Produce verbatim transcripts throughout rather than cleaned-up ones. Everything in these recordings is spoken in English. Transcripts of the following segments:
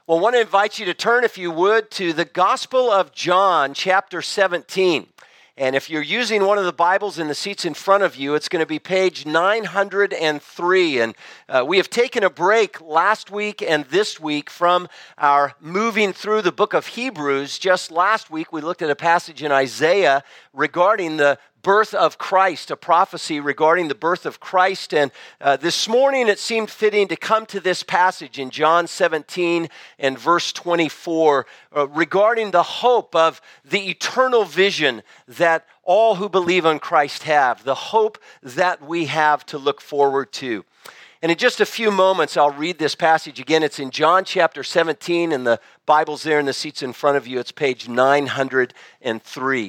Well, I want to invite you to turn, if you would, to the Gospel of John, chapter seventeen. And if you're using one of the Bibles in the seats in front of you, it's going to be page nine hundred three. And uh, we have taken a break last week and this week from our moving through the book of Hebrews. Just last week, we looked at a passage in Isaiah regarding the birth of Christ, a prophecy regarding the birth of Christ. And uh, this morning it seemed fitting to come to this passage in John seventeen and verse twenty-four uh, regarding the hope of the eternal vision that all who believe on Christ have, the hope that we have to look forward to. And in just a few moments, I'll read this passage again. It's in John chapter seventeen, and the Bible's there in the seats in front of you. It's page nine hundred three.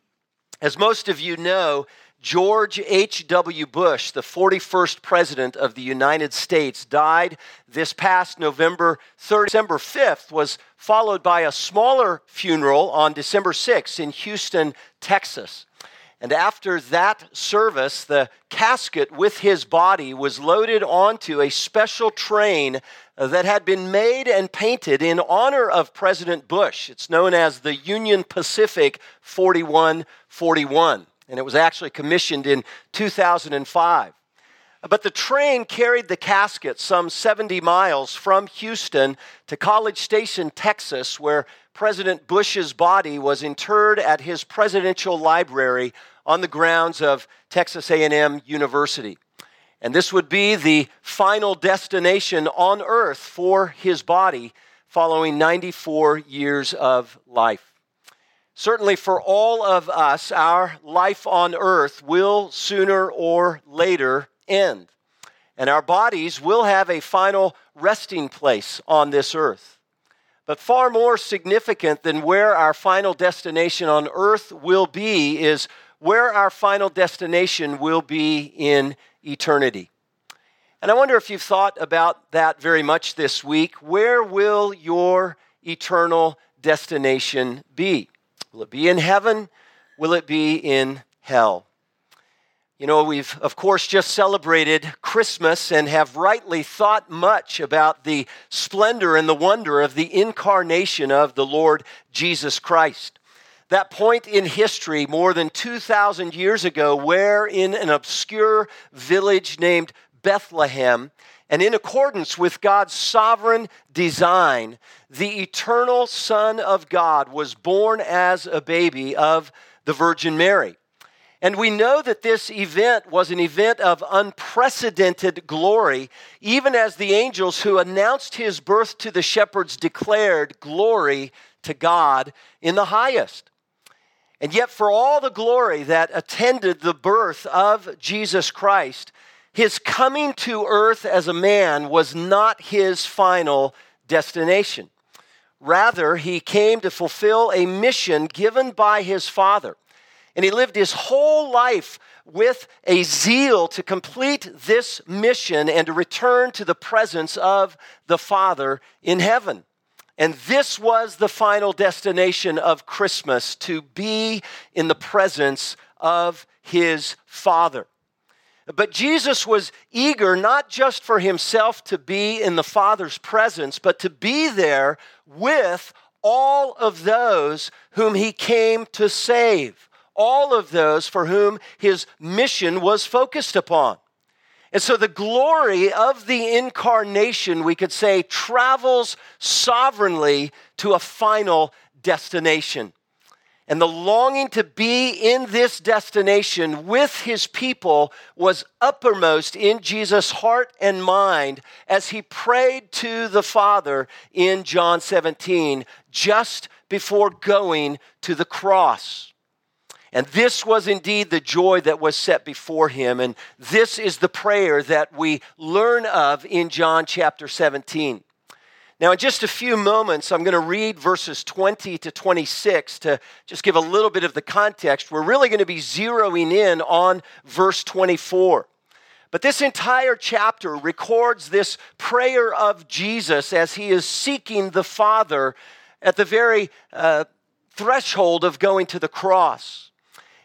As most of you know, George H W Bush, the forty-first president of the United States, died this past November third. December fifth was followed by a smaller funeral on December sixth in Houston, Texas. And after that service, the casket with his body was loaded onto a special train that had been made and painted in honor of President Bush. It's known as the Union Pacific forty-one forty-one, and it was actually commissioned in two thousand five. But the train carried the casket some seventy miles from Houston to College Station, Texas, where President Bush's body was interred at his presidential library on the grounds of Texas A and M University. And this would be the final destination on earth for his body following ninety-four years of life. Certainly for all of us, our life on earth will sooner or later end. And our bodies will have a final resting place on this earth. But far more significant than where our final destination on earth will be is where our final destination will be in eternity. And I wonder if you've thought about that very much this week. Where will your eternal destination be? Will it be in heaven? Will it be in hell? You know, we've, of course, just celebrated Christmas and have rightly thought much about the splendor and the wonder of the incarnation of the Lord Jesus Christ. That point in history more than two thousand years ago, where in an obscure village named Bethlehem, and in accordance with God's sovereign design, the eternal Son of God was born as a baby of the Virgin Mary. And we know that this event was an event of unprecedented glory, even as the angels who announced his birth to the shepherds declared, "Glory to God in the highest." And yet for all the glory that attended the birth of Jesus Christ, his coming to earth as a man was not his final destination. Rather, he came to fulfill a mission given by his Father. And he lived his whole life with a zeal to complete this mission and to return to the presence of the Father in heaven. And this was the final destination of Christmas, to be in the presence of his Father. But Jesus was eager not just for himself to be in the Father's presence, but to be there with all of those whom he came to save, all of those for whom his mission was focused upon. And so the glory of the incarnation, we could say, travels sovereignly to a final destination. And the longing to be in this destination with his people was uppermost in Jesus' heart and mind as he prayed to the Father in John seventeen, just before going to the cross. And this was indeed the joy that was set before him. And this is the prayer that we learn of in John chapter seventeen. Now, in just a few moments, I'm going to read verses twenty to twenty-six to just give a little bit of the context. We're really going to be zeroing in on verse twenty-four. But this entire chapter records this prayer of Jesus as he is seeking the Father at the very uh, threshold of going to the cross.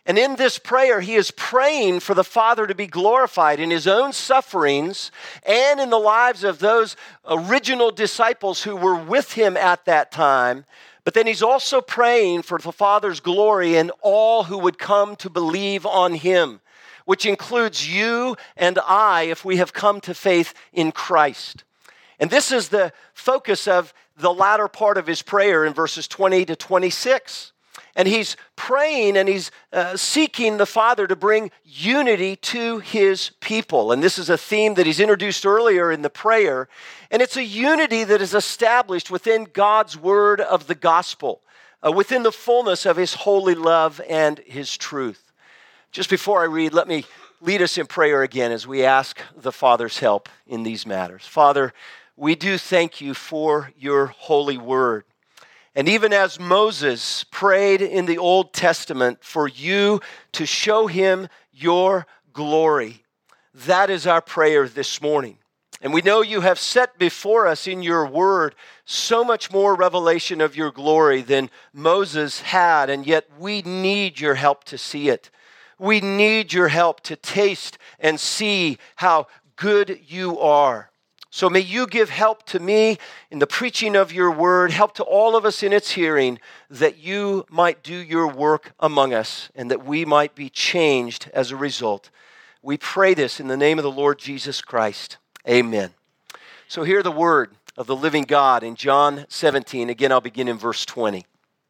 And in this prayer, he is praying for the Father to be glorified in his own sufferings and in the lives of those original disciples who were with him at that time. But then he's also praying for the Father's glory in all who would come to believe on him, which includes you and I if we have come to faith in Christ. And this is the focus of the latter part of his prayer in verses twenty to twenty-six. And he's praying and he's uh, seeking the Father to bring unity to his people. And this is a theme that he's introduced earlier in the prayer. And it's a unity that is established within God's word of the gospel, uh, within the fullness of his holy love and his truth. Just before I read, let me lead us in prayer again as we ask the Father's help in these matters. Father, we do thank you for your holy word. And even as Moses prayed in the Old Testament for you to show him your glory, that is our prayer this morning. And we know you have set before us in your word so much more revelation of your glory than Moses had, and yet we need your help to see it. We need your help to taste and see how good you are. So may you give help to me in the preaching of your word, help to all of us in its hearing, that you might do your work among us and that we might be changed as a result. We pray this in the name of the Lord Jesus Christ. Amen. So hear the word of the living God in John seventeen. Again, I'll begin in verse twenty.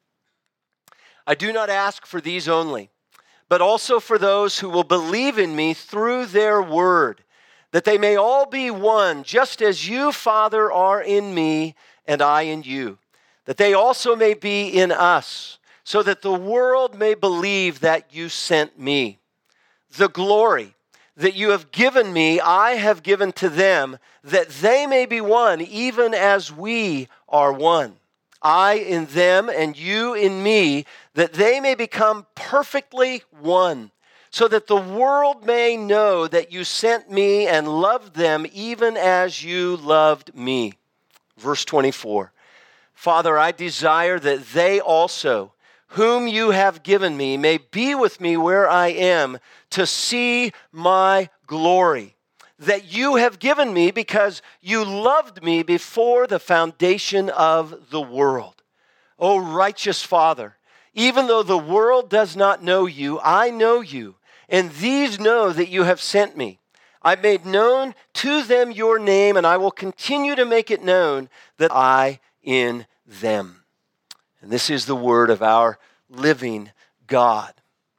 I do not ask for these only, but also for those who will believe in me through their word, that they may all be one, just as you, Father, are in me and I in you, that they also may be in us, so that the world may believe that you sent me. The glory that you have given me, I have given to them, that they may be one, even as we are one. I in them and you in me, that they may become perfectly one, so that the world may know that you sent me and loved them even as you loved me. Verse twenty-four, Father, I desire that they also, whom you have given me, may be with me where I am, to see my glory, that you have given me because you loved me before the foundation of the world. O righteous Father, even though the world does not know you, I know you, and these know that you have sent me. I made known to them your name, and I will continue to make it known that I in them. And this is the word of our living God.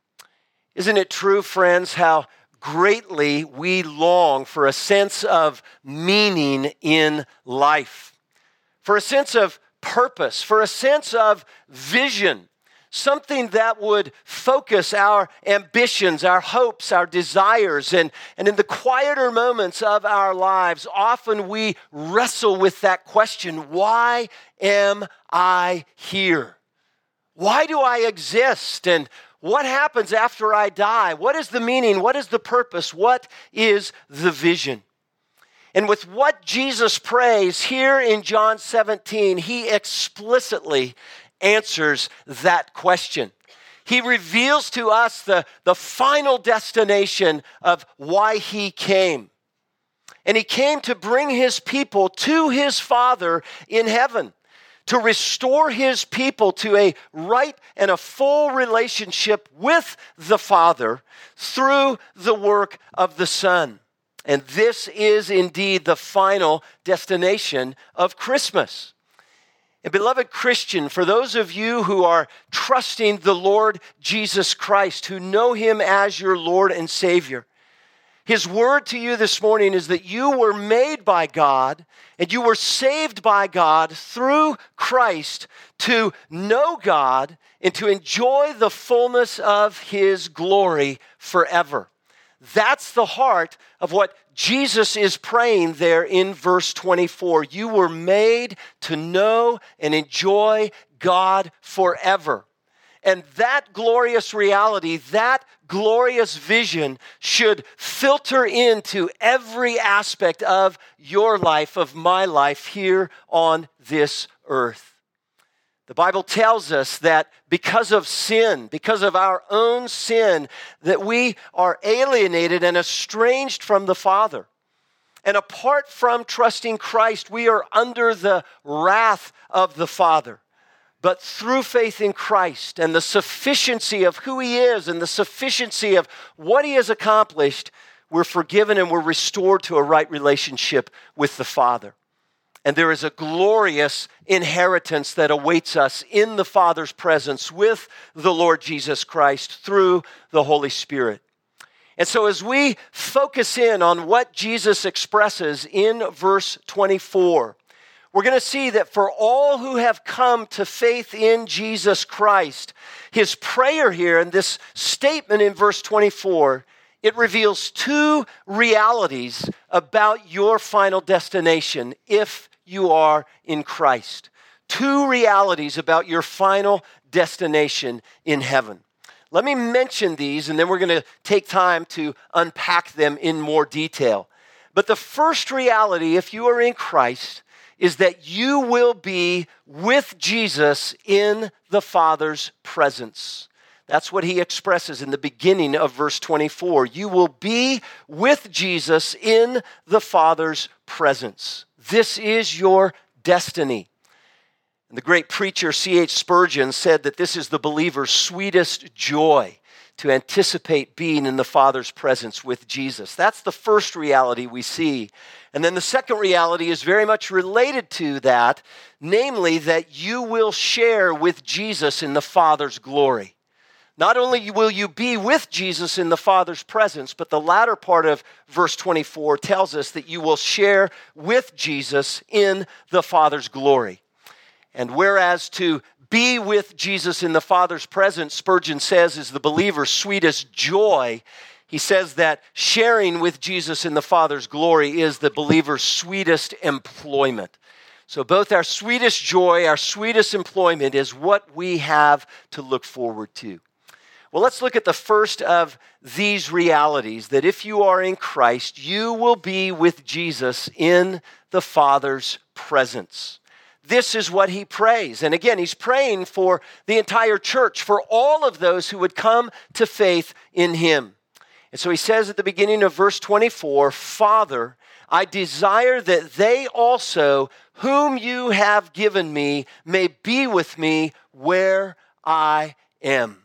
Isn't it true, friends, how greatly we long for a sense of meaning in life, for a sense of purpose, for a sense of vision, something that would focus our ambitions, our hopes, our desires. And, and in the quieter moments of our lives, often we wrestle with that question, why am I here? Why do I exist? And what happens after I die? What is the meaning? What is the purpose? What is the vision? And with what Jesus prays here in John seventeen, he explicitly answers that question. He reveals to us the, the final destination of why he came. And he came to bring his people to his Father in heaven, to restore his people to a right and a full relationship with the Father through the work of the Son. And this is indeed the final destination of Christmas. And beloved Christian, for those of you who are trusting the Lord Jesus Christ, who know him as your Lord and Savior, his word to you this morning is that you were made by God and you were saved by God through Christ to know God and to enjoy the fullness of his glory forever. That's the heart of what Jesus is praying there in verse twenty-four. You were made to know and enjoy God forever. And that glorious reality, that glorious vision should filter into every aspect of your life, of my life here on this earth. The Bible tells us that because of sin, because of our own sin, that we are alienated and estranged from the Father. And apart from trusting Christ, we are under the wrath of the Father. But through faith in Christ and the sufficiency of who He is and the sufficiency of what He has accomplished, we're forgiven and we're restored to a right relationship with the Father. And there is a glorious inheritance that awaits us in the Father's presence with the Lord Jesus Christ through the Holy Spirit. And so as we focus in on what Jesus expresses in verse twenty-four, we're going to see that for all who have come to faith in Jesus Christ, His prayer here and this statement in verse twenty-four, it reveals two realities about your final destination if you are in Christ. Two realities about your final destination in heaven. Let me mention these, and then we're going to take time to unpack them in more detail. But the first reality, if you are in Christ, is that you will be with Jesus in the Father's presence. That's what He expresses in the beginning of verse twenty-four. You will be with Jesus in the Father's presence. This is your destiny. And the great preacher C H Spurgeon said that this is the believer's sweetest joy, to anticipate being in the Father's presence with Jesus. That's the first reality we see. And then the second reality is very much related to that, namely that you will share with Jesus in the Father's glory. Not only will you be with Jesus in the Father's presence, but the latter part of verse twenty-four tells us that you will share with Jesus in the Father's glory. And whereas to be with Jesus in the Father's presence, Spurgeon says, is the believer's sweetest joy, he says that sharing with Jesus in the Father's glory is the believer's sweetest employment. So both our sweetest joy, our sweetest employment is what we have to look forward to. Well, let's look at the first of these realities, that if you are in Christ, you will be with Jesus in the Father's presence. This is what he prays. And again, he's praying for the entire church, for all of those who would come to faith in him. And so he says at the beginning of verse twenty-four, Father, I desire that they also, whom you have given me, may be with me where I am.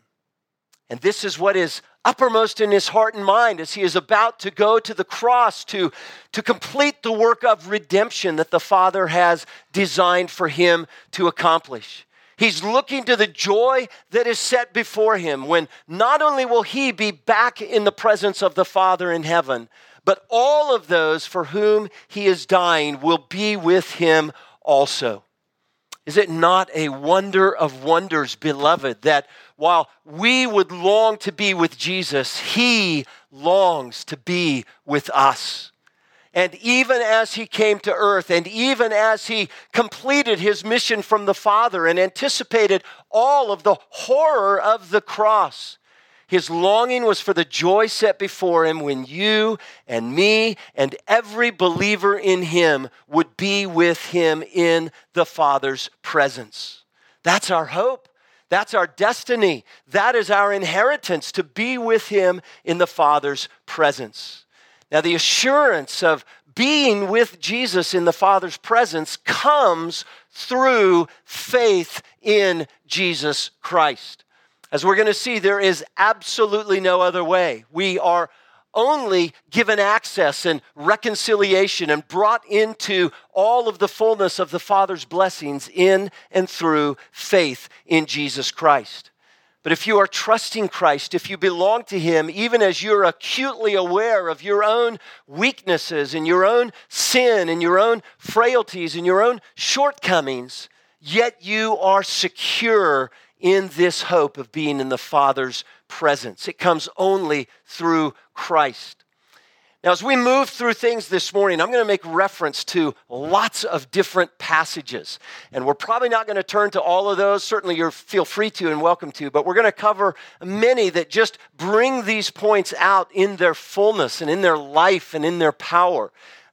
And this is what is uppermost in his heart and mind as he is about to go to the cross to, to complete the work of redemption that the Father has designed for him to accomplish. He's looking to the joy that is set before him when not only will he be back in the presence of the Father in heaven, but all of those for whom he is dying will be with him also. Is it not a wonder of wonders, beloved, that while we would long to be with Jesus, he longs to be with us? And even as he came to earth, and even as he completed his mission from the Father and anticipated all of the horror of the cross, his longing was for the joy set before him when you and me and every believer in him would be with him in the Father's presence. That's our hope. That's our destiny. That is our inheritance, to be with him in the Father's presence. Now, the assurance of being with Jesus in the Father's presence comes through faith in Jesus Christ. As we're going to see, there is absolutely no other way. We are only given access and reconciliation and brought into all of the fullness of the Father's blessings in and through faith in Jesus Christ. But if you are trusting Christ, if you belong to him, even as you're acutely aware of your own weaknesses and your own sin and your own frailties and your own shortcomings, yet you are secure in this hope of being in the Father's presence. It comes only through Christ. Now, as we move through things this morning, I'm going to make reference to lots of different passages. And we're probably not going to turn to all of those. Certainly, you feel free to and welcome to. But we're going to cover many that just bring these points out in their fullness and in their life and in their power.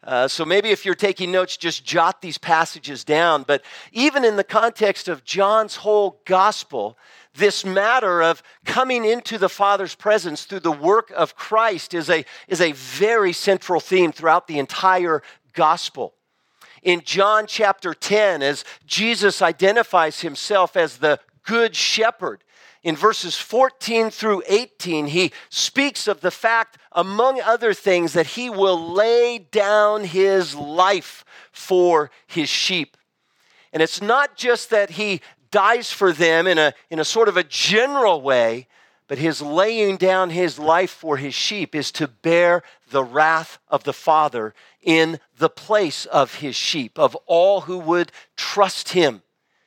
Uh, so maybe if you're taking notes, just jot these passages down. But even in the context of John's whole gospel, this matter of coming into the Father's presence through the work of Christ is a, is a very central theme throughout the entire gospel. In John chapter ten, as Jesus identifies himself as the Good Shepherd, in verses fourteen through eighteen, he speaks of the fact, among other things, that he will lay down his life for his sheep. And it's not just that he dies for them in a, in a sort of a general way, but his laying down his life for his sheep is to bear the wrath of the Father in the place of his sheep, of all who would trust him.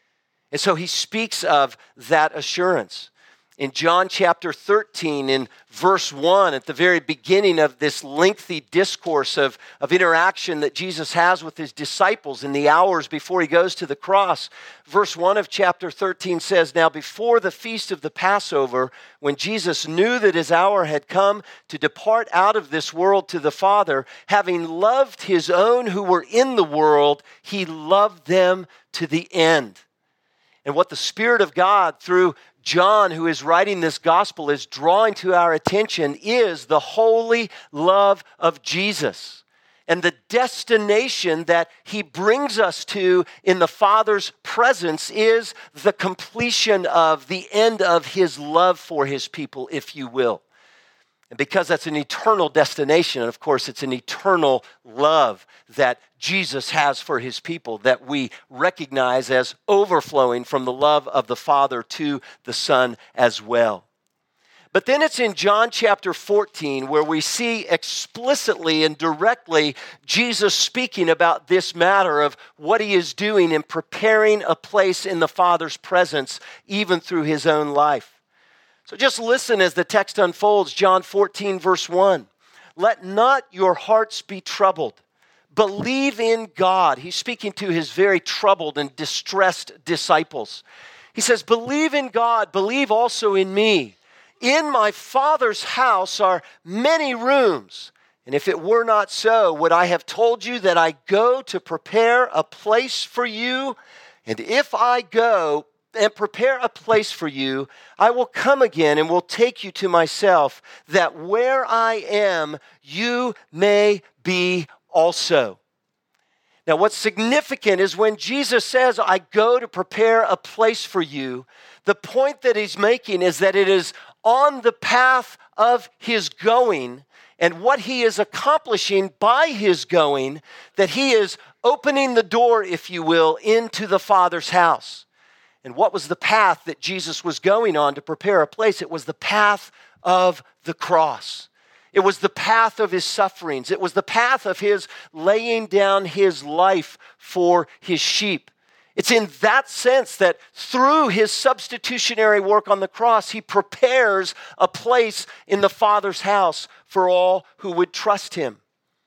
And so he speaks of that assurance. In John chapter thirteen, in verse one, at the very beginning of this lengthy discourse of, of interaction that Jesus has with his disciples in the hours before he goes to the cross, verse one of chapter thirteen says, "Now before the feast of the Passover, when Jesus knew that his hour had come to depart out of this world to the Father, having loved his own who were in the world, he loved them to the end." And what the Spirit of God, through John, who is writing this gospel, is drawing to our attention is the holy love of Jesus and the destination that he brings us to in the Father's presence is the completion of the end of his love for his people, if you will. And because that's an eternal destination, and of course it's an eternal love that Jesus has for his people that we recognize as overflowing from the love of the Father to the Son as well. But then it's in John chapter fourteen where we see explicitly and directly Jesus speaking about this matter of what he is doing in preparing a place in the Father's presence, even through his own life. So just listen as the text unfolds, John fourteen, verse one. "Let not your hearts be troubled. Believe in God." He's speaking to his very troubled and distressed disciples. He says, "Believe in God, believe also in me. In my Father's house are many rooms. And if it were not so, would I have told you that I go to prepare a place for you? And if I go and prepare a place for you, I will come again and will take you to myself, that where I am, you may be also." Now, what's significant is when Jesus says, "I go to prepare a place for you," the point that he's making is that it is on the path of his going and what he is accomplishing by his going that he is opening the door, if you will, into the Father's house. And what was the path that Jesus was going on to prepare a place? It was the path of the cross. It was the path of his sufferings. It was the path of his laying down his life for his sheep. It's in that sense that through his substitutionary work on the cross, he prepares a place in the Father's house for all who would trust him.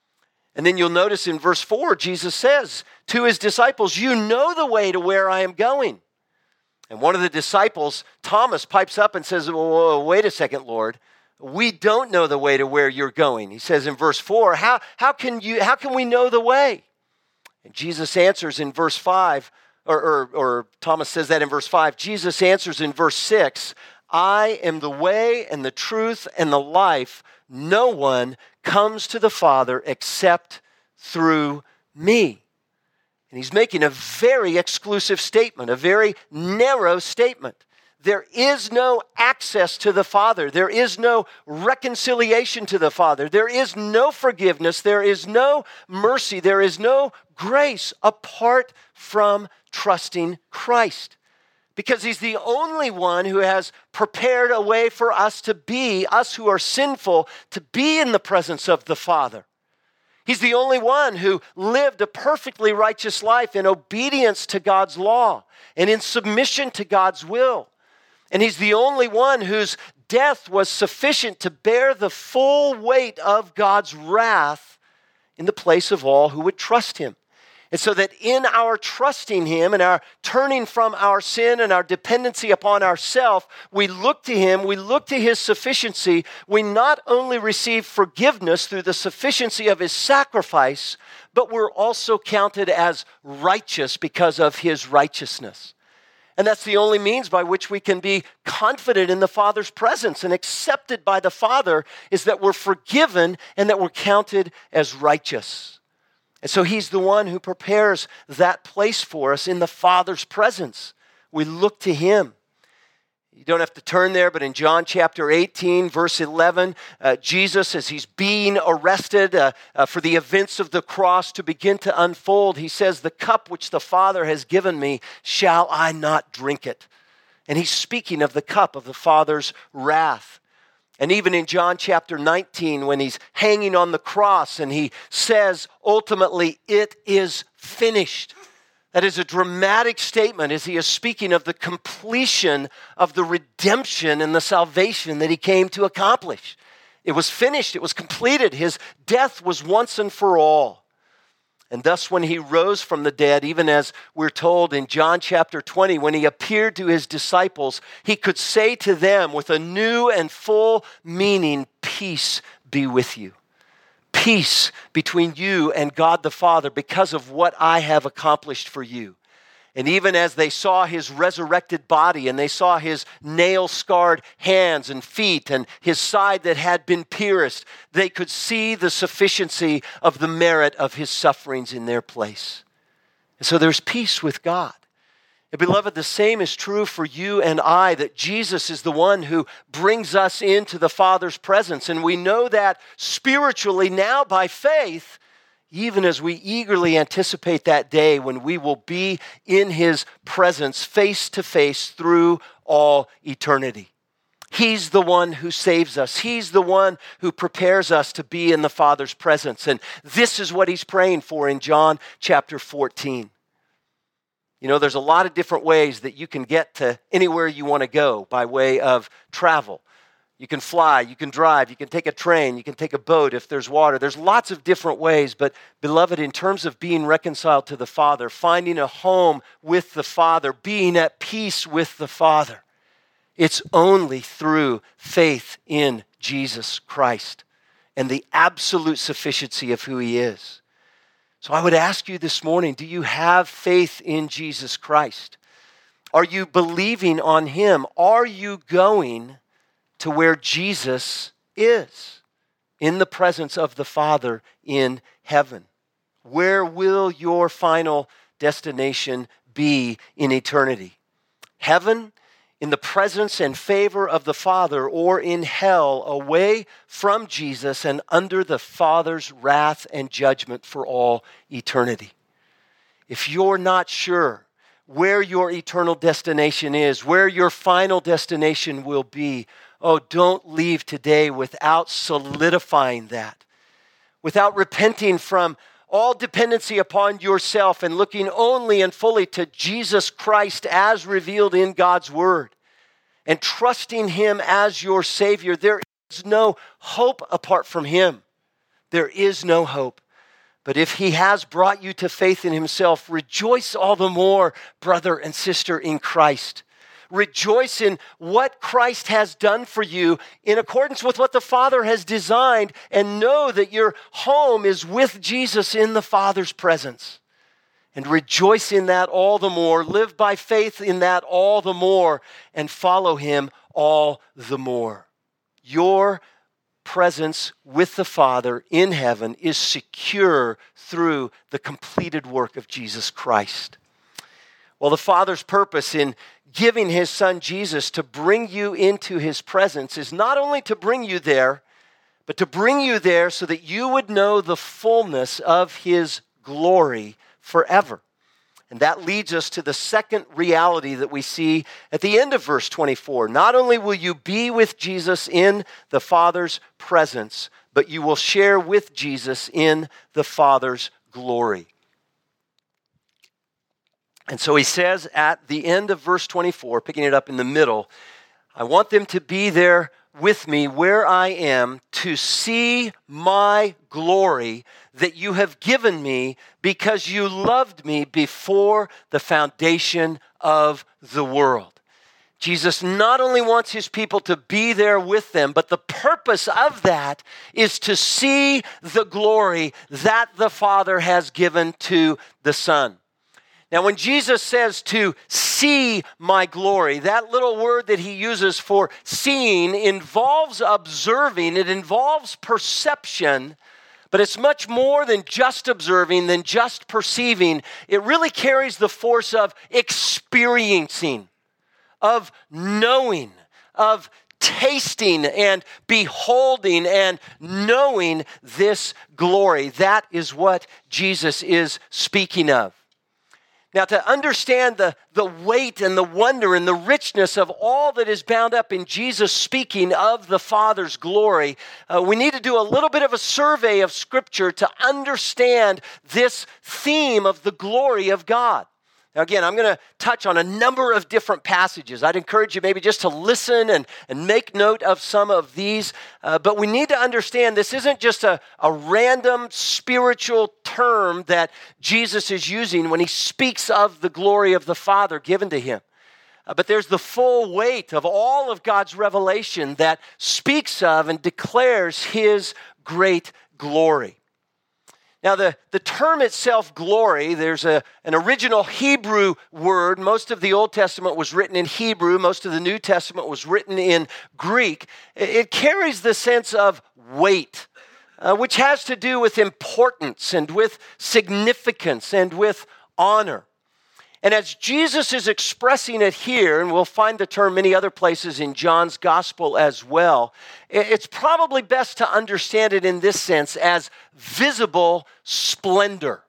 And then you'll notice in verse four, Jesus says to his disciples, "You know the way to where I am going." And one of the disciples, Thomas, pipes up and says, "Whoa, wait a second, Lord. We don't know the way to where you're going." He says in verse four, how, how, can, you, how can we know the way? And Jesus answers in verse five, or, or, or Thomas says that in verse five. Jesus answers in verse six, "I am the way and the truth and the life. No one comes to the Father except through me." And he's making a very exclusive statement, a very narrow statement. There is no access to the Father. There is no reconciliation to the Father. There is no forgiveness. There is no mercy. There is no grace apart from trusting Christ. Because he's the only one who has prepared a way for us to be, us who are sinful, to be in the presence of the Father. He's the only one who lived a perfectly righteous life in obedience to God's law and in submission to God's will. And he's the only one whose death was sufficient to bear the full weight of God's wrath in the place of all who would trust him. And so that in our trusting him and our turning from our sin and our dependency upon ourselves, we look to him, we look to his sufficiency. We not only receive forgiveness through the sufficiency of his sacrifice, but we're also counted as righteous because of his righteousness. And that's the only means by which we can be confident in the Father's presence and accepted by the Father, is that we're forgiven and that we're counted as righteous. And so he's the one who prepares that place for us in the Father's presence. We look to him. You don't have to turn there, but in John chapter eighteen, verse eleven, uh, Jesus, as he's being arrested uh, uh, for the events of the cross to begin to unfold, he says, "The cup which the Father has given me, shall I not drink it?" And he's speaking of the cup of the Father's wrath. And even in John chapter nineteen, when he's hanging on the cross and he says, ultimately, "It is finished." That is a dramatic statement as he is speaking of the completion of the redemption and the salvation that he came to accomplish. It was finished. It was completed. His death was once and for all. And thus when he rose from the dead, even as we're told in John chapter twenty, when he appeared to his disciples, he could say to them with a new and full meaning, "Peace be with you." Peace between you and God the Father because of what I have accomplished for you. And even as they saw his resurrected body and they saw his nail-scarred hands and feet and his side that had been pierced, they could see the sufficiency of the merit of his sufferings in their place. And so there's peace with God. And beloved, the same is true for you and I, that Jesus is the one who brings us into the Father's presence. And we know that spiritually now by faith, even as we eagerly anticipate that day when we will be in his presence face to face through all eternity. He's the one who saves us. He's the one who prepares us to be in the Father's presence. And this is what he's praying for in John chapter fourteen. You know, there's a lot of different ways that you can get to anywhere you want to go by way of travel. You can fly, you can drive, you can take a train, you can take a boat if there's water. There's lots of different ways, but beloved, in terms of being reconciled to the Father, finding a home with the Father, being at peace with the Father, it's only through faith in Jesus Christ and the absolute sufficiency of who he is. So I would ask you this morning, do you have faith in Jesus Christ? Are you believing on him? Are you going to where Jesus is, in the presence of the Father in heaven? Where will your final destination be in eternity? Heaven, in the presence and favor of the Father, or in hell, away from Jesus and under the Father's wrath and judgment for all eternity? If you're not sure where your eternal destination is, where your final destination will be, oh, don't leave today without solidifying that, without repenting from all dependency upon yourself and looking only and fully to Jesus Christ as revealed in God's Word and trusting him as your Savior. There is no hope apart from him. There is no hope. But if he has brought you to faith in himself, rejoice all the more, brother and sister in Christ. Rejoice in what Christ has done for you in accordance with what the Father has designed, and know that your home is with Jesus in the Father's presence. And rejoice in that all the more. Live by faith in that all the more, and follow him all the more. Your presence with the Father in heaven is secure through the completed work of Jesus Christ. Well, the Father's purpose in giving his Son Jesus to bring you into his presence is not only to bring you there, but to bring you there so that you would know the fullness of his glory forever. And that leads us to the second reality that we see at the end of verse twenty-four. Not only will you be with Jesus in the Father's presence, but you will share with Jesus in the Father's glory. And so he says at the end of verse twenty-four, picking it up in the middle, I want them to be there with me where I am to see my glory that you have given me because you loved me before the foundation of the world. Jesus not only wants his people to be there with them, but the purpose of that is to see the glory that the Father has given to the Son. Now, when Jesus says to see my glory, that little word that he uses for seeing involves observing, it involves perception, but it's much more than just observing, than just perceiving. It really carries the force of experiencing, of knowing, of tasting and beholding and knowing this glory. That is what Jesus is speaking of. Now, to understand the, the weight and the wonder and the richness of all that is bound up in Jesus speaking of the Father's glory, uh, we need to do a little bit of a survey of Scripture to understand this theme of the glory of God. Now, again, I'm going to touch on a number of different passages. I'd encourage you maybe just to listen and, and make note of some of these. Uh, but we need to understand this isn't just a, a random spiritual term that Jesus is using when he speaks of the glory of the Father given to him. Uh, but there's the full weight of all of God's revelation that speaks of and declares his great glory. Now, the, the term itself, glory, there's a, an original Hebrew word. Most of the Old Testament was written in Hebrew. Most of the New Testament was written in Greek. It, it carries the sense of weight, uh, which has to do with importance and with significance and with honor. And as Jesus is expressing it here, and we'll find the term many other places in John's gospel as well, it's probably best to understand it in this sense as visible splendor.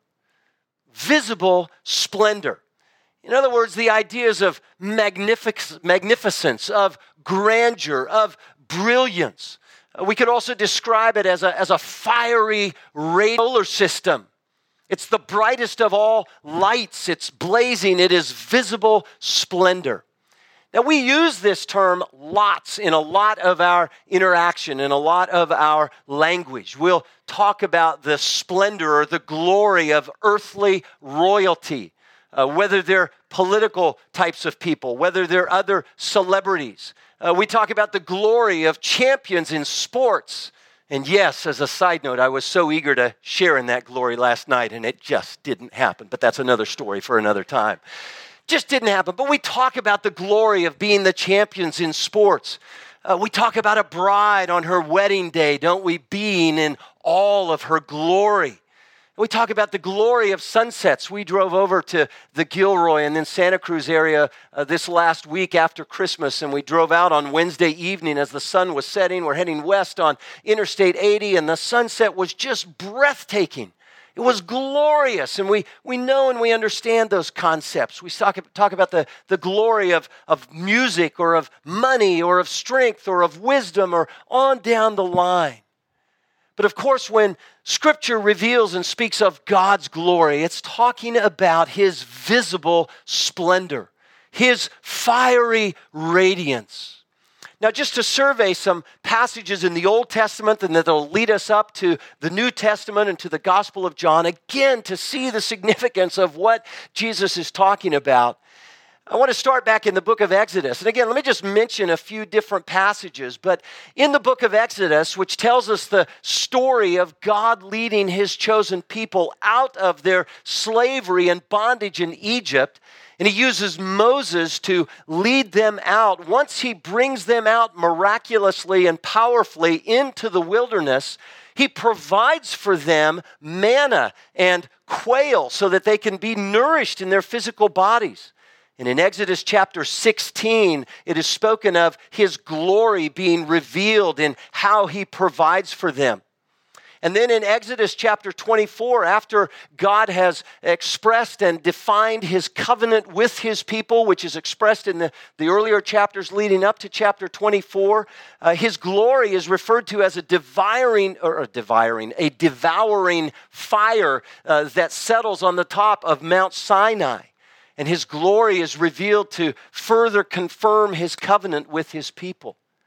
Visible splendor. In other words, the ideas of magnific- magnificence, of grandeur, of brilliance. We could also describe it as a, as a fiery solar system. It's the brightest of all lights. It's blazing. It is visible splendor. Now, we use this term lots in a lot of our interaction, in a lot of our language. We'll talk about the splendor or the glory of earthly royalty, uh, whether they're political types of people, whether they're other celebrities. Uh, we talk about the glory of champions in sports. And yes, as a side note, I was so eager to share in that glory last night, and it just didn't happen. But that's another story for another time. Just didn't happen. But we talk about the glory of being the champions in sports. Uh, we talk about a bride on her wedding day, don't we, being in all of her glory. We talk about the glory of sunsets. We drove over to the Gilroy and then Santa Cruz area uh, this last week after Christmas, and we drove out on Wednesday evening as the sun was setting. We're heading west on Interstate eighty, and the sunset was just breathtaking. It was glorious, and we, we know and we understand those concepts. We talk, talk about the, the glory of, of music or of money or of strength or of wisdom or on down the line. But of course, when Scripture reveals and speaks of God's glory, it's talking about his visible splendor, his fiery radiance. Now, just to survey some passages in the Old Testament and that'll lead us up to the New Testament and to the Gospel of John, again, to see the significance of what Jesus is talking about. I want to start back in the book of Exodus. And again, let me just mention a few different passages. But in the book of Exodus, which tells us the story of God leading his chosen people out of their slavery and bondage in Egypt, and he uses Moses to lead them out. Once he brings them out miraculously and powerfully into the wilderness, he provides for them manna and quail so that they can be nourished in their physical bodies. And in Exodus chapter sixteen, it is spoken of his glory being revealed in how he provides for them. And then in Exodus chapter twenty-four, after God has expressed and defined his covenant with his people, which is expressed in the, the earlier chapters leading up to chapter twenty-four, uh, his glory is referred to as a devouring, or a devouring, a devouring fire uh, that settles on the top of Mount Sinai. And his glory is revealed to further confirm his covenant with his people.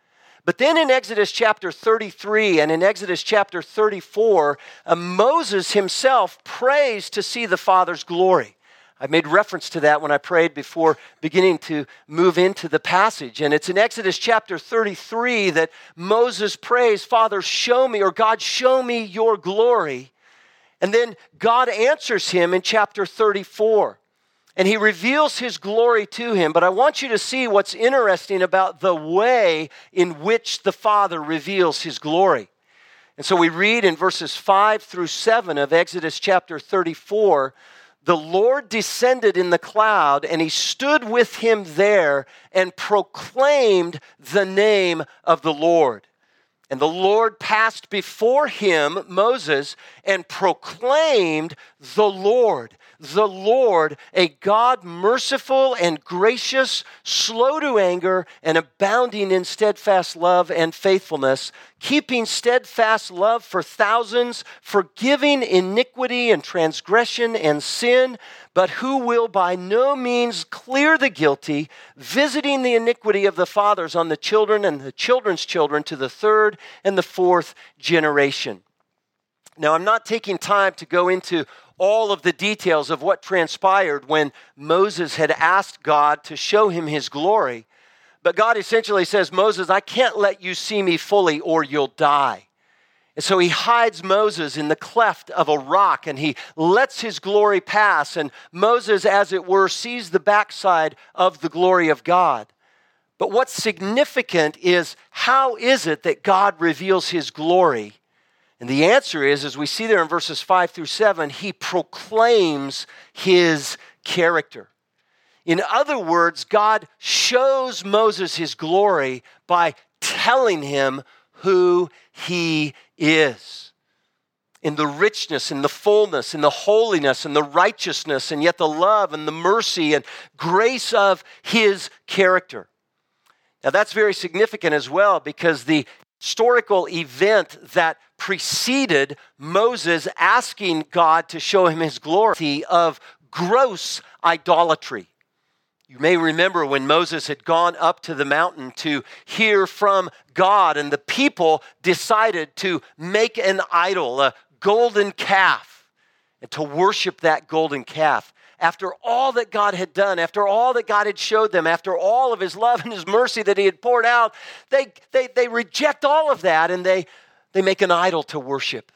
But then in Exodus chapter thirty-three and in Exodus chapter thirty-four, uh, Moses himself prays to see the Father's glory. I made reference to that when I prayed before beginning to move into the passage. And it's in Exodus chapter thirty-three that Moses prays, Father, show me, or God, show me your glory. And then God answers him in chapter thirty-four. And he reveals his glory to him. But I want you to see what's interesting about the way in which the Father reveals his glory. And so we read in verses five through seven of Exodus chapter thirty-four, the Lord descended in the cloud, and he stood with him there and proclaimed the name of the Lord. And the Lord passed before him, Moses, and proclaimed the Lord, the Lord, a God merciful and gracious, slow to anger, and abounding in steadfast love and faithfulness, keeping steadfast love for thousands, forgiving iniquity and transgression and sin, but who will by no means clear the guilty, visiting the iniquity of the fathers on the children and the children's children to the third and the fourth generation. Now, I'm not taking time to go into all of the details of what transpired when Moses had asked God to show him his glory. But God essentially says, Moses, I can't let you see me fully or you'll die. And so he hides Moses in the cleft of a rock and he lets his glory pass. And Moses, as it were, sees the backside of the glory of God. But what's significant is, how is it that God reveals his glory? And the answer is, as we see there in verses five through seven, he proclaims his character. In other words, God shows Moses his glory by telling him who he is. In the richness, in the fullness, in the holiness, and the righteousness, and yet the love and the mercy and grace of his character. Now that's very significant as well, because the historical event that preceded Moses asking God to show him his glory of gross idolatry. You may remember when Moses had gone up to the mountain to hear from God, and the people decided to make an idol, a golden calf, and to worship that golden calf. After all that God had done, after all that God had showed them, after all of his love and his mercy that he had poured out, they, they, they reject all of that and they, they make an idol to worship.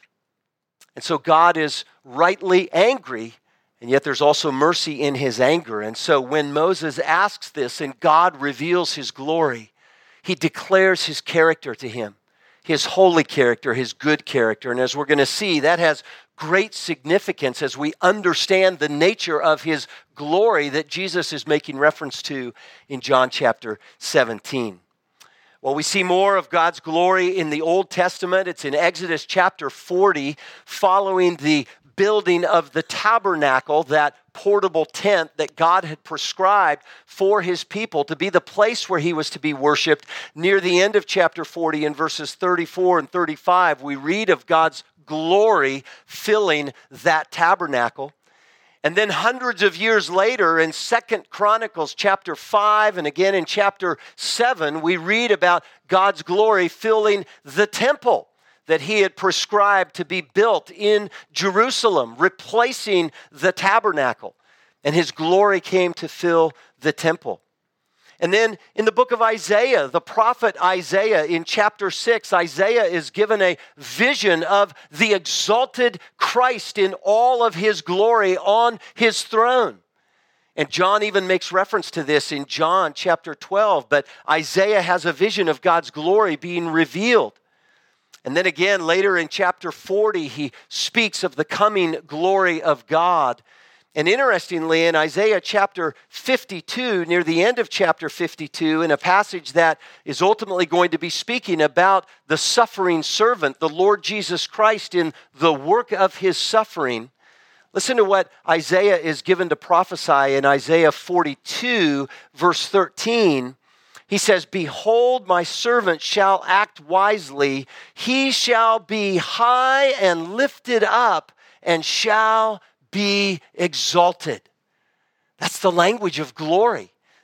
And so God is rightly angry, and yet there's also mercy in his anger. And so when Moses asks this and God reveals his glory, he declares his character to him, his holy character, his good character. And as we're going to see, that has great significance as we understand the nature of his glory that Jesus is making reference to in John chapter seventeen. Well, we see more of God's glory in the Old Testament. It's in Exodus chapter forty, following the building of the tabernacle, that portable tent that God had prescribed for his people to be the place where he was to be worshiped. Near the end of chapter forty, in verses thirty-four and thirty-five, we read of God's glory filling that tabernacle. And then hundreds of years later, in Second Chronicles chapter five and again in chapter seven, we read about God's glory filling the temple that he had prescribed to be built in Jerusalem, replacing the tabernacle. And his glory came to fill the temple. And then in the book of Isaiah, the prophet Isaiah, in chapter six, Isaiah is given a vision of the exalted Christ in all of his glory on his throne. And John even makes reference to this in John chapter twelve, but Isaiah has a vision of God's glory being revealed. And then again, later in chapter forty, he speaks of the coming glory of God. And interestingly, in Isaiah chapter fifty-two, near the end of chapter fifty-two, in a passage that is ultimately going to be speaking about the suffering servant, the Lord Jesus Christ in the work of his suffering, listen to what Isaiah is given to prophesy in Isaiah forty-two, verse thirteen. He says, "Behold, my servant shall act wisely. He shall be high and lifted up and shall be exalted." That's the language of glory.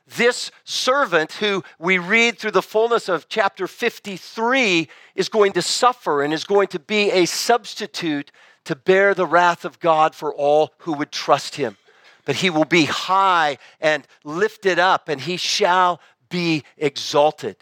this servant who we read through the fullness of chapter fifty-three is going to suffer and is going to be a substitute to bear the wrath of God for all who would trust him. But he will be high and lifted up, and he shall be exalted.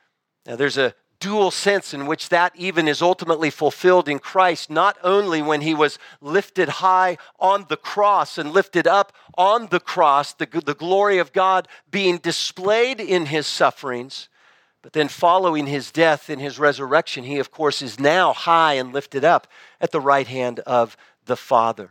Now there's a dual sense in which that even is ultimately fulfilled in Christ, not only when he was lifted high on the cross and lifted up on the cross, the, the glory of God being displayed in his sufferings, but then following his death and his resurrection, he of course is now high and lifted up at the right hand of the Father.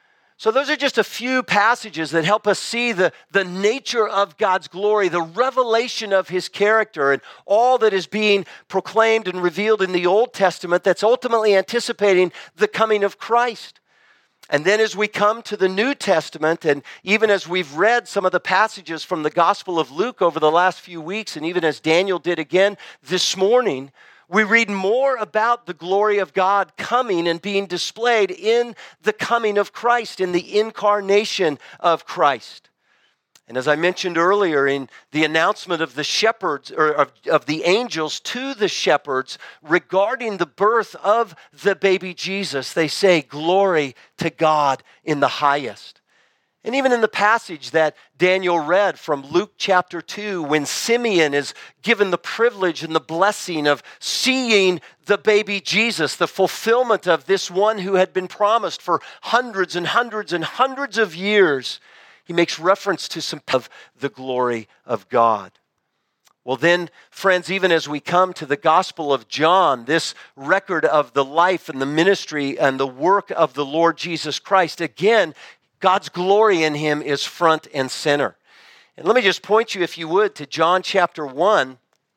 So those are just a few passages that help us see the, the nature of God's glory, the revelation of his character, and all that is being proclaimed and revealed in the Old Testament that's ultimately anticipating the coming of Christ. And then as we come to the New Testament, and even as we've read some of the passages from the Gospel of Luke over the last few weeks, and even as Daniel did again this morning, we read more about the glory of God coming and being displayed in the coming of Christ, in the incarnation of Christ. And as I mentioned earlier, in the announcement of the shepherds, or of, of the angels to the shepherds regarding the birth of the baby Jesus, they say, "Glory to God in the highest." And even in the passage that Daniel read from Luke chapter two, when Simeon is given the privilege and the blessing of seeing the baby Jesus, the fulfillment of this one who had been promised for hundreds and hundreds and hundreds of years, he makes reference to some of the glory of God. Well then, friends, even as we come to the Gospel of John, this record of the life and the ministry and the work of the Lord Jesus Christ, again, God's glory in him is front and center. And let me just point you, if you would, to John chapter one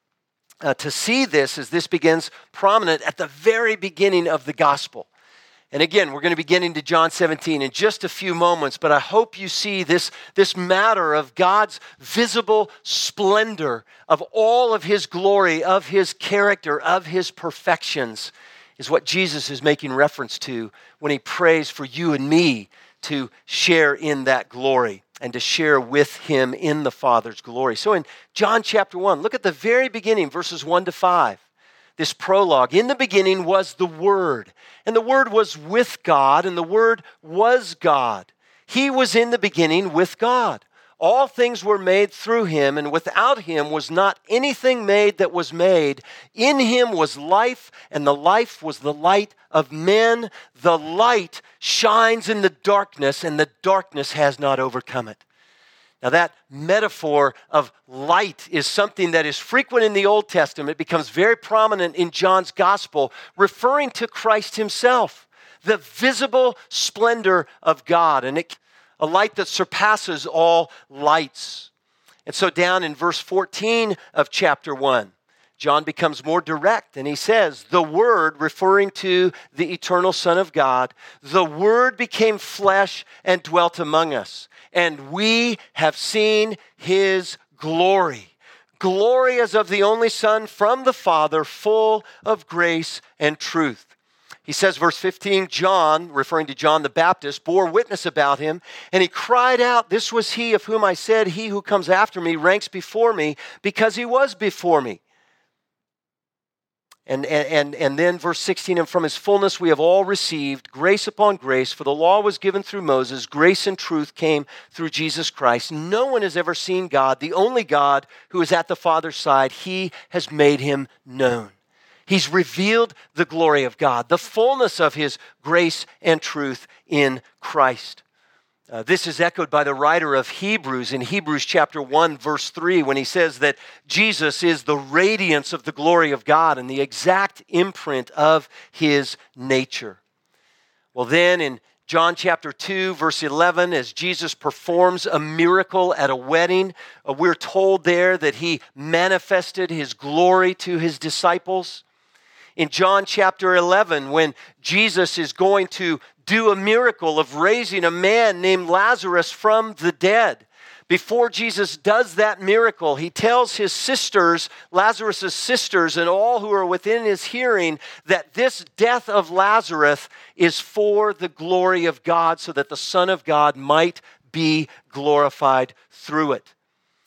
uh, to see this as this begins prominent at the very beginning of the gospel. And again, we're going to be getting to John seventeen in just a few moments, but I hope you see this, this matter of God's visible splendor, of all of his glory, of his character, of his perfections, is what Jesus is making reference to when he prays for you and me to share in that glory and to share with him in the Father's glory. So in John chapter one, look at the very beginning, verses one to five. This prologue, "In the beginning was the Word, and the Word was with God, and the Word was God. He was in the beginning with God. All things were made through him, and without him was not anything made that was made. In him was life, and the life was the light of men. The light shines in the darkness, and the darkness has not overcome it." Now that metaphor of light is something that is frequent in the Old Testament. It becomes very prominent in John's gospel, referring to Christ himself, the visible splendor of God, and it a light that surpasses all lights. And so down in verse fourteen of chapter one, John becomes more direct and he says, "The Word," referring to the eternal Son of God, "the Word became flesh and dwelt among us, and we have seen his glory. Glory as of the only Son from the Father, full of grace and truth." He says, verse fifteen, "John," referring to John the Baptist, "bore witness about him, and he cried out, 'This was he of whom I said, he who comes after me ranks before me, because he was before me.'" And, and, and then verse sixteen, "And from his fullness we have all received grace upon grace, for the law was given through Moses, grace and truth came through Jesus Christ. No one has ever seen God, the only God who is at the Father's side. He has made him known." He's revealed the glory of God, the fullness of his grace and truth in Christ. Uh, this is echoed by the writer of Hebrews in Hebrews chapter one, verse three, when he says that Jesus is the radiance of the glory of God and the exact imprint of his nature. Well, then in John chapter two, verse eleven, as Jesus performs a miracle at a wedding, uh, we're told there that he manifested his glory to his disciples. In John chapter eleven, when Jesus is going to do a miracle of raising a man named Lazarus from the dead, before Jesus does that miracle, he tells his sisters, Lazarus' sisters, and all who are within his hearing, that this death of Lazarus is for the glory of God, so that the Son of God might be glorified through it.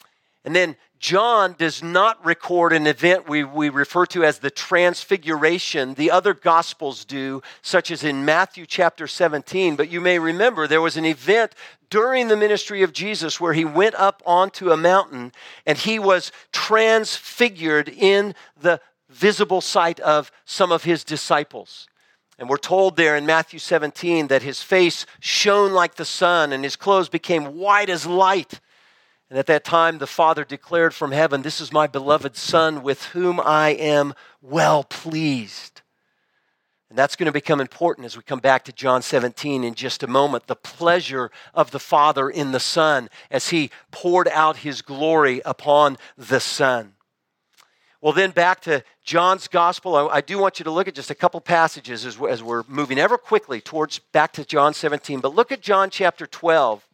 And then John does not record an event we, we refer to as the Transfiguration. The other Gospels do, such as in Matthew chapter seventeen. But you may remember there was an event during the ministry of Jesus where he went up onto a mountain and he was transfigured in the visible sight of some of his disciples. And we're told there in Matthew seventeen that his face shone like the sun and his clothes became white as light. And at that time, the Father declared from heaven, "This is my beloved Son with whom I am well pleased." And that's going to become important as we come back to John seventeen in just a moment. The pleasure of the Father in the Son as he poured out his glory upon the Son. Well, then back to John's Gospel. I, I do want you to look at just a couple passages as, as we're moving ever quickly towards back to John seventeen. But look at John chapter twelve.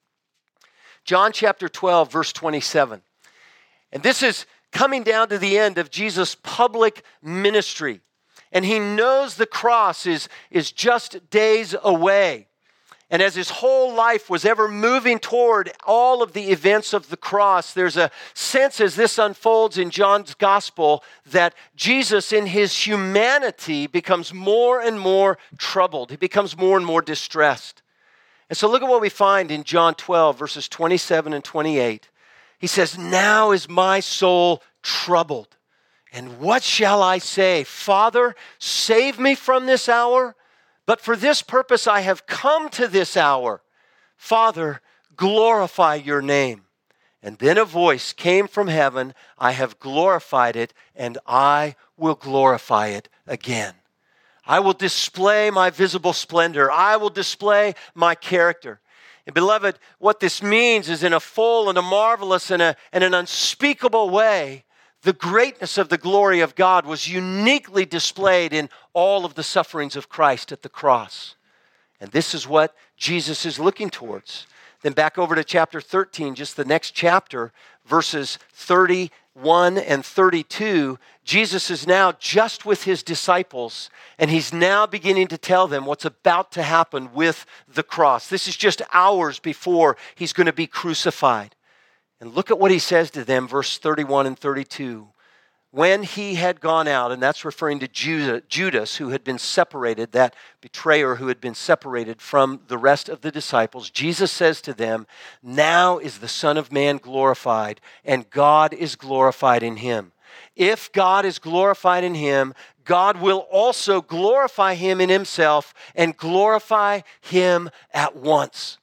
John chapter twelve, verse twenty-seven. And this is coming down to the end of Jesus' public ministry. And he knows the cross is, is just days away. And as his whole life was ever moving toward all of the events of the cross, there's a sense as this unfolds in John's gospel that Jesus in his humanity becomes more and more troubled. He becomes more and more distressed. And so look at what we find in John twelve, verses twenty-seven and twenty-eight. He says, "Now is my soul troubled. And what shall I say? Father, save me from this hour. But for this purpose I have come to this hour. Father, glorify your name." And then a voice came from heaven, "I have glorified it, and I will glorify it again. I will display my visible splendor. I will display my character." And beloved, what this means is in a full and a marvelous and, a, and an unspeakable way, the greatness of the glory of God was uniquely displayed in all of the sufferings of Christ at the cross. And this is what Jesus is looking towards. Then back over to chapter thirteen, just the next chapter, verses thirty-one and thirty-two, Jesus is now just with his disciples, and he's now beginning to tell them what's about to happen with the cross. This is just hours before he's going to be crucified. And look at what he says to them, verse thirty-one and thirty-two. When he had gone out, and that's referring to Judas, who had been separated, that betrayer who had been separated from the rest of the disciples, Jesus says to them, "Now is the Son of Man glorified, and God is glorified in him. If God is glorified in him, God will also glorify him in himself and glorify him at once."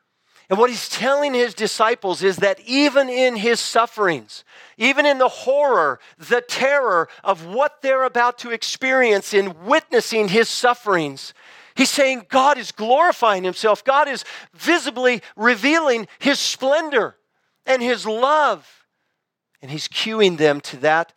And what he's telling his disciples is that even in his sufferings, even in the horror, the terror of what they're about to experience in witnessing his sufferings, he's saying God is glorifying himself. God is visibly revealing his splendor and his love. And he's cueing them to that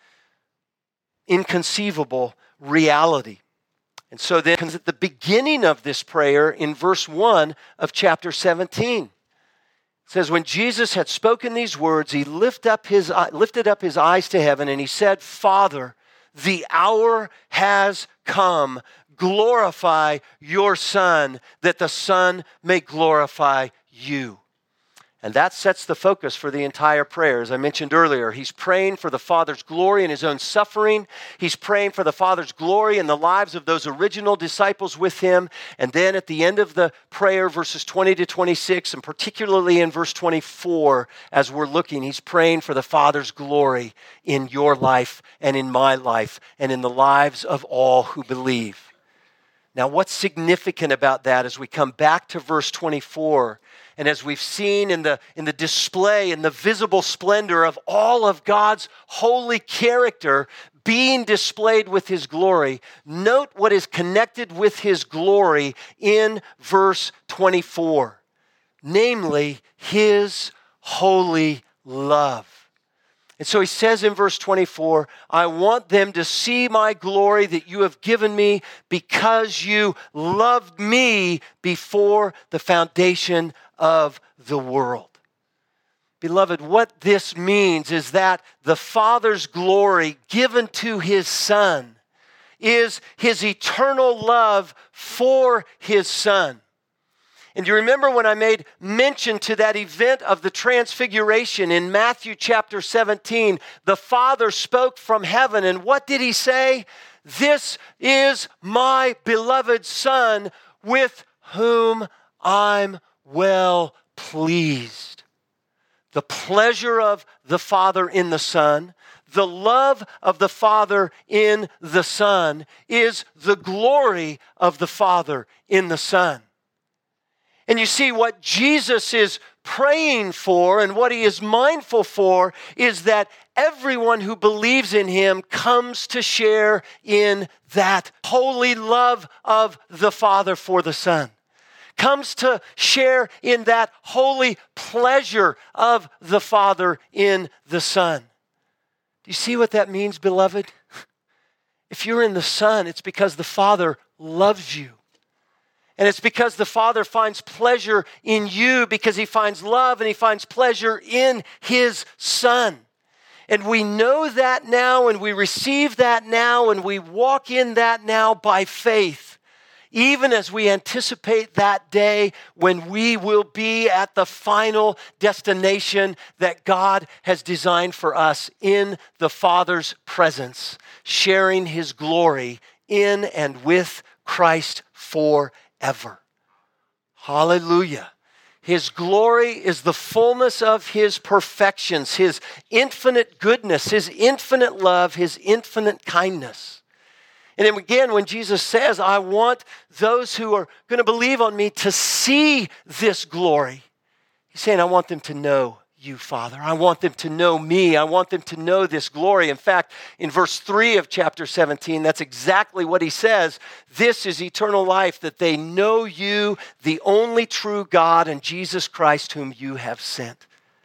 inconceivable reality. And so then at the beginning of this prayer in verse one of chapter seventeen, it says, "When Jesus had spoken these words, he lift up his, lifted up his eyes to heaven and he said, Father, the hour has come. Glorify your Son, that the Son may glorify you." And that sets the focus for the entire prayer. As I mentioned earlier, he's praying for the Father's glory in his own suffering. He's praying for the Father's glory in the lives of those original disciples with him. And then at the end of the prayer, verses twenty to twenty-six, and particularly in verse twenty-four, as we're looking, he's praying for the Father's glory in your life and in my life and in the lives of all who believe. Now, what's significant about that as we come back to verse twenty-four, and as we've seen in the, in the display and the visible splendor of all of God's holy character being displayed with his glory, note what is connected with his glory in verse twenty-four, namely his holy love. And so he says in verse twenty-four, "I want them to see my glory that you have given me because you loved me before the foundation of the world." Beloved, what this means is that the Father's glory given to his Son is his eternal love for his Son. And do you remember when I made mention to that event of the transfiguration in Matthew chapter seventeen? The Father spoke from heaven, and what did he say? This is my beloved Son, with whom I'm well pleased. The pleasure of the Father in the Son, the love of the Father in the Son, is the glory of the Father in the Son. And you see, what Jesus is praying for and what he is mindful for is that everyone who believes in him comes to share in that holy love of the Father for the Son, comes to share in that holy pleasure of the Father in the Son. Do you see what that means, beloved? If you're in the Son, it's because the Father loves you. And it's because the Father finds pleasure in you, because he finds love and he finds pleasure in his Son. And we know that now, and we receive that now, and we walk in that now by faith, even as we anticipate that day when we will be at the final destination that God has designed for us in the Father's presence, sharing his glory in and with Christ forever. Ever. Hallelujah. His glory is the fullness of his perfections, his infinite goodness, his infinite love, his infinite kindness. And then again, when Jesus says, I want those who are going to believe on me to see this glory, he's saying, I want them to know you, Father. I want them to know me. I want them to know this glory. In fact, in verse three of chapter seventeen, that's exactly what he says. This is eternal life, that they know you, the only true God, and Jesus Christ whom you have sent.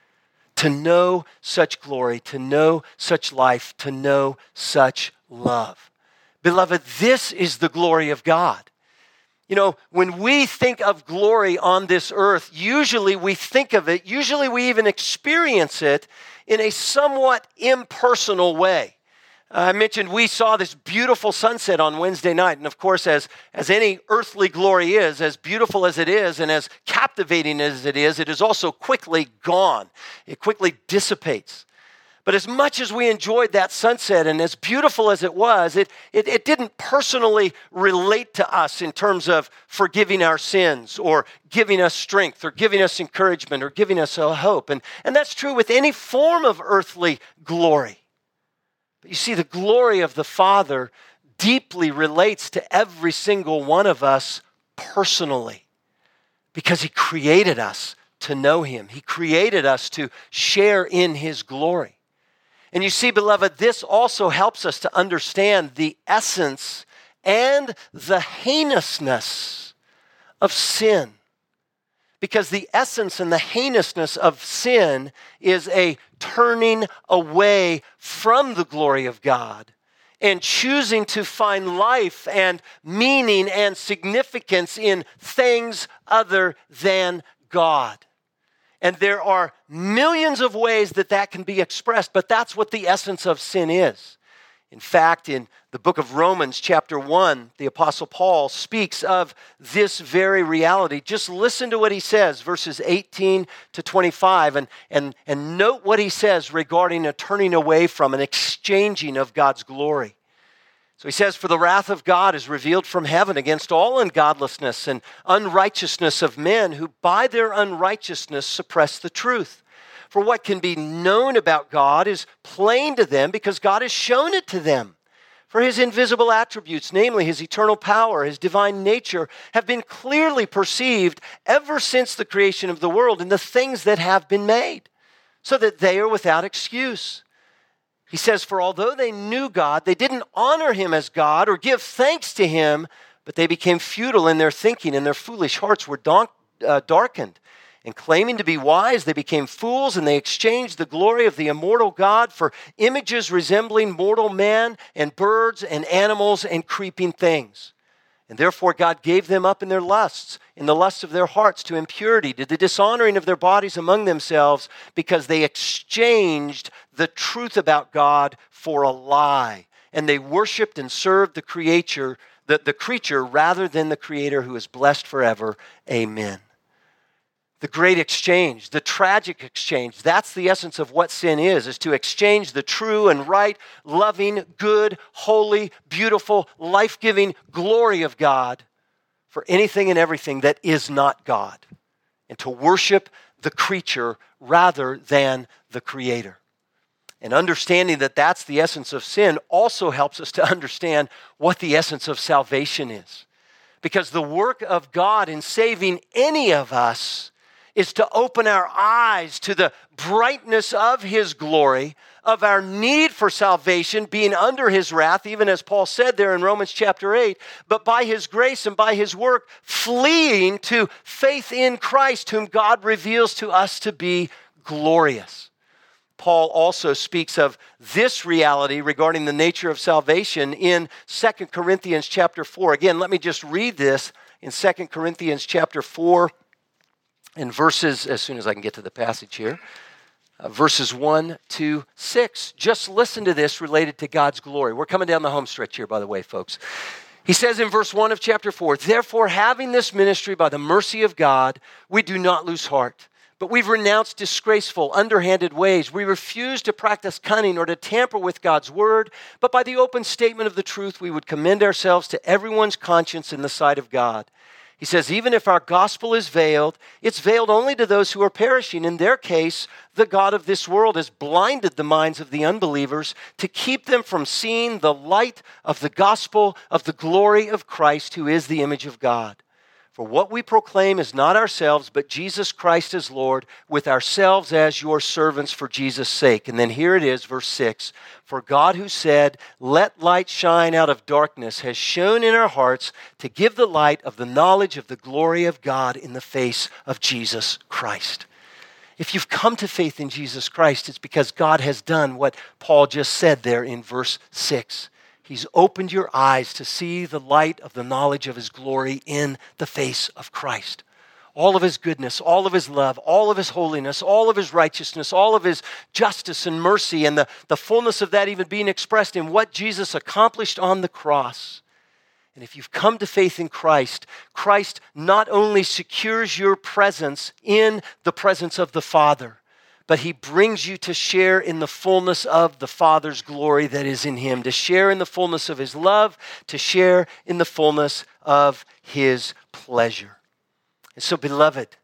To know such glory, to know such life, to know such love. Beloved, this is the glory of God. You know, when we think of glory on this earth, usually we think of it, usually we even experience it in a somewhat impersonal way. I mentioned we saw this beautiful sunset on Wednesday night. And of course, as, as any earthly glory is, as beautiful as it is and as captivating as it is, it is also quickly gone. It quickly dissipates. But as much as we enjoyed that sunset and as beautiful as it was, it, it, it didn't personally relate to us in terms of forgiving our sins or giving us strength or giving us encouragement or giving us a hope. And, and that's true with any form of earthly glory. But you see, the glory of the Father deeply relates to every single one of us personally, because he created us to know him. He created us to share in his glory. And you see, beloved, this also helps us to understand the essence and the heinousness of sin. Because the essence and the heinousness of sin is a turning away from the glory of God and choosing to find life and meaning and significance in things other than God. And there are millions of ways that that can be expressed, but that's what the essence of sin is. In fact, in the book of Romans, chapter one, the Apostle Paul speaks of this very reality. Just listen to what he says, verses eighteen to twenty-five, and, and, and note what he says regarding a turning away from, an exchanging of God's glory. So he says, for the wrath of God is revealed from heaven against all ungodlessness and unrighteousness of men who by their unrighteousness suppress the truth. For what can be known about God is plain to them because God has shown it to them. For his invisible attributes, namely his eternal power, his divine nature, have been clearly perceived ever since the creation of the world in the things that have been made, so that they are without excuse. He says, for although they knew God, they didn't honor him as God or give thanks to him, but they became futile in their thinking, and their foolish hearts were don- uh, darkened. And claiming to be wise, they became fools, and they exchanged the glory of the immortal God for images resembling mortal man and birds and animals and creeping things. And therefore God gave them up in their lusts, in the lusts of their hearts, to impurity, to the dishonoring of their bodies among themselves, because they exchanged the truth about God for a lie. And they worshiped and served the creature, the, the creature rather than the Creator, who is blessed forever. Amen. the great exchange, the tragic exchange. That's the essence of what sin is, is to exchange the true and right, loving, good, holy, beautiful, life-giving glory of God for anything and everything that is not God, and to worship the creature rather than the Creator. And understanding that that's the essence of sin also helps us to understand what the essence of salvation is. Because the work of God in saving any of us is to open our eyes to the brightness of His glory, of our need for salvation, being under His wrath, even as Paul said there in Romans chapter eight, but by His grace and by His work, fleeing to faith in Christ, whom God reveals to us to be glorious. Paul also speaks of this reality regarding the nature of salvation in Second Corinthians chapter four. Again, let me just read this in Second Corinthians chapter four, in verses, as soon as I can get to the passage here, uh, verses one to six. Just listen to this related to God's glory. We're coming down the home stretch here, by the way, folks. He says in verse one of chapter four, "Therefore, having this ministry by the mercy of God, we do not lose heart. But we've renounced disgraceful, underhanded ways. We refuse to practice cunning or to tamper with God's word, but by the open statement of the truth, we would commend ourselves to everyone's conscience in the sight of God." He says, even if our gospel is veiled, it's veiled only to those who are perishing. In their case, the God of this world has blinded the minds of the unbelievers to keep them from seeing the light of the gospel of the glory of Christ, who is the image of God. For what we proclaim is not ourselves, but Jesus Christ as Lord, with ourselves as your servants for Jesus' sake. And then here it is, verse six. For God who said, "Let light shine out of darkness," has shone in our hearts to give the light of the knowledge of the glory of God in the face of Jesus Christ. If you've come to faith in Jesus Christ, it's because God has done what Paul just said there in verse six. He's opened your eyes to see the light of the knowledge of His glory in the face of Christ. All of His goodness, all of His love, all of His holiness, all of His righteousness, all of His justice and mercy, and the, the fullness of that even being expressed in what Jesus accomplished on the cross. And if you've come to faith in Christ, Christ not only secures your presence in the presence of the Father, but He brings you to share in the fullness of the Father's glory that is in Him, to share in the fullness of His love, to share in the fullness of His pleasure. And so, beloved,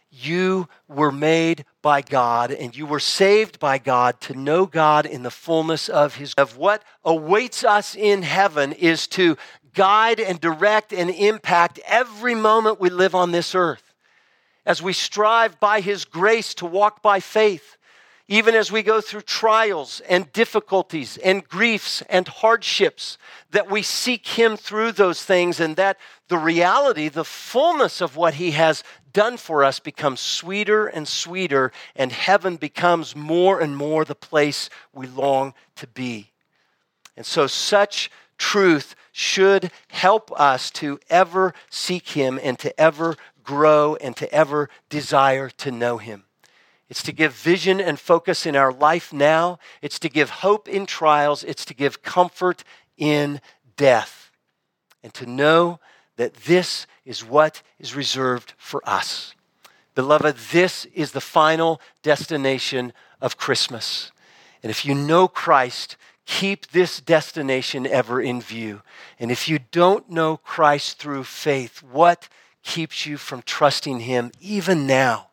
you were made by God and you were saved by God to know God in the fullness of His. Of what awaits us in heaven is to guide and direct and impact every moment we live on this earth, as we strive by His grace to walk by faith, even as we go through trials and difficulties and griefs and hardships, that we seek Him through those things, and that the reality, the fullness of what He has done for us becomes sweeter and sweeter, and heaven becomes more and more the place we long to be. And so such truth should help us to ever seek Him and to ever grow and to ever desire to know Him. It's to give vision and focus in our life now. It's to give hope in trials. It's to give comfort in death. And to know that this is what is reserved for us. Beloved, this is the final destination of Christmas. And if you know Christ, keep this destination ever in view. And if you don't know Christ through faith, what keeps you from trusting Him even now,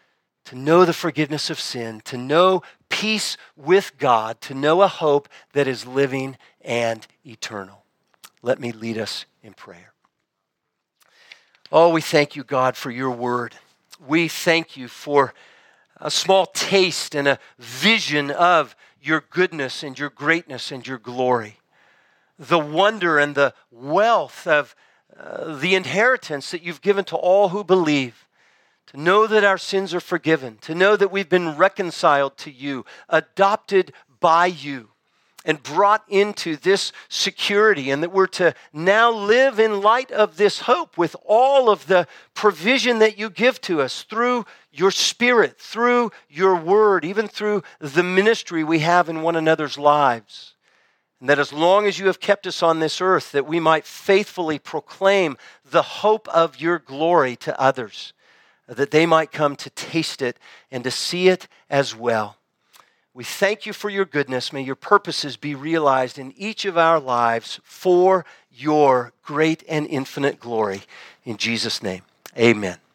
to know the forgiveness of sin, to know peace with God, to know a hope that is living and eternal? Let me lead us in prayer. Oh, we thank you, God, for your word. We thank you for a small taste and a vision of your goodness and your greatness and your glory. The wonder and the wealth of Uh, the inheritance that you've given to all who believe, to know that our sins are forgiven, to know that we've been reconciled to you, adopted by you, and brought into this security, and that we're to now live in light of this hope with all of the provision that you give to us through your Spirit, through your word, even through the ministry we have in one another's lives. And that as long as you have kept us on this earth, that we might faithfully proclaim the hope of your glory to others. that they might come to taste it and to see it as well. We thank you for your goodness. May your purposes be realized in each of our lives for your great and infinite glory. In Jesus' name, amen.